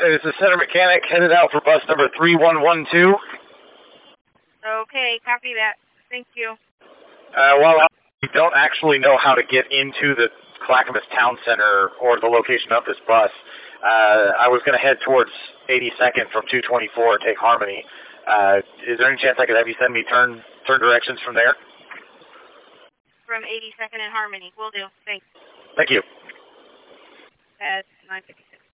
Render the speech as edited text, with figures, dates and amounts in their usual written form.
It's a center mechanic headed out for bus number 3112. Okay, copy that. Thank you. Well, we don't actually know how to get into the Clackamas Town Center or the location of this bus. I was going to head towards 82nd from 224 and take Harmony. Is there any chance I could have you send me turn directions from there? From 82nd and Harmony. Will do. Thanks. Thank you. That's 950.